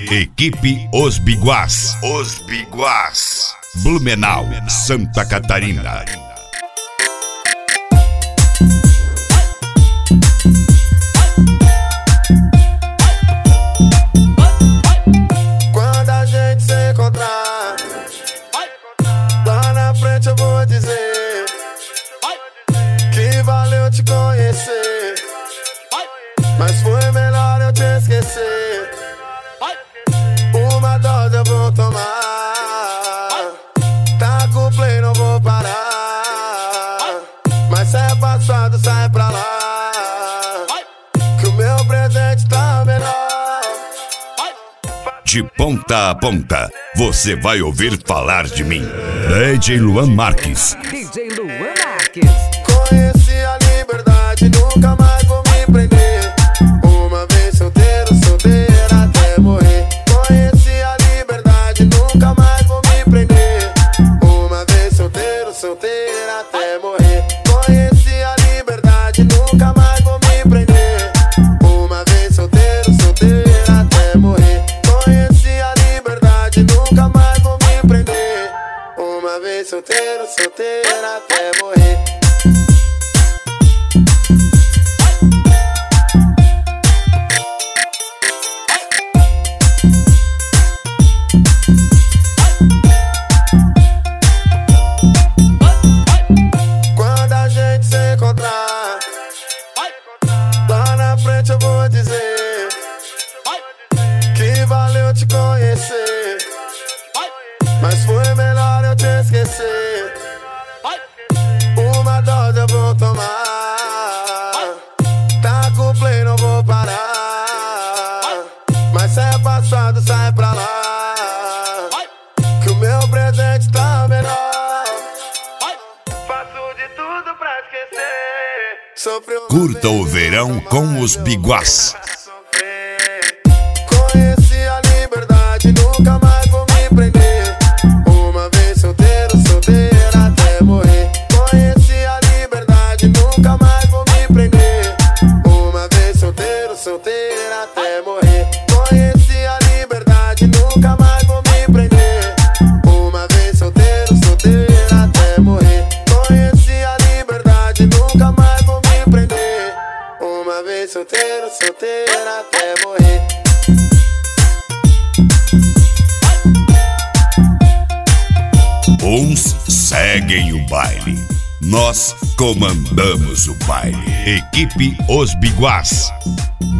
Equipe Os Biguás. Os Biguás. Blumenau, Santa Catarina. Quando a gente se encontrar, lá na frente eu vou dizer que valeu te conhecer, mas foi melhor eu te esquecer. Uma dose eu vou tomar, tá com play, não vou parar, mas se é passado sai pra lá, que o meu presente tá melhor. De ponta a ponta, você vai ouvir falar de mim. DJ Luan Marques. DJ Luan Marques. Conheci a liberdade, nunca mais vou me prender. Uma vez solteiro, solteira até morrer. Conheci a liberdade, nunca mais vou me prender. Uma vez solteiro, solteira até morrer. Conheci a liberdade, nunca mais vou me prender. Uma vez solteiro, solteira até morrer. Conheci a liberdade, nunca mais vou me prender. Uma vez solteiro, solteira até morrer. Quando a gente se encontrar, lá na frente eu vou dizer que valeu te conhecer, mas foi melhor eu te esquecer. Uma dose eu vou tomar, tá com play, não vou parar, mas se é passado sai pra lá, que o meu presente tá melhor. Faço de tudo pra esquecer. Sofri uma Curta o vez, verão com os Biguás. conheci a liberdade, nunca mais vou me prender. Uma vez solteiro, solteira até morrer. Conheci a liberdade, nunca mais vou me prender. Uma vez solteiro, solteira até morrer. Conheci a liberdade, nunca mais vou me prender. Uma vez solteiro, solteira até morrer. Conheci a liberdade, nunca mais vou me prender. Uma vez solteiro, solteira até morrer. Uns seguem o baile, nós comandamos o baile. Equipe Os Biguás.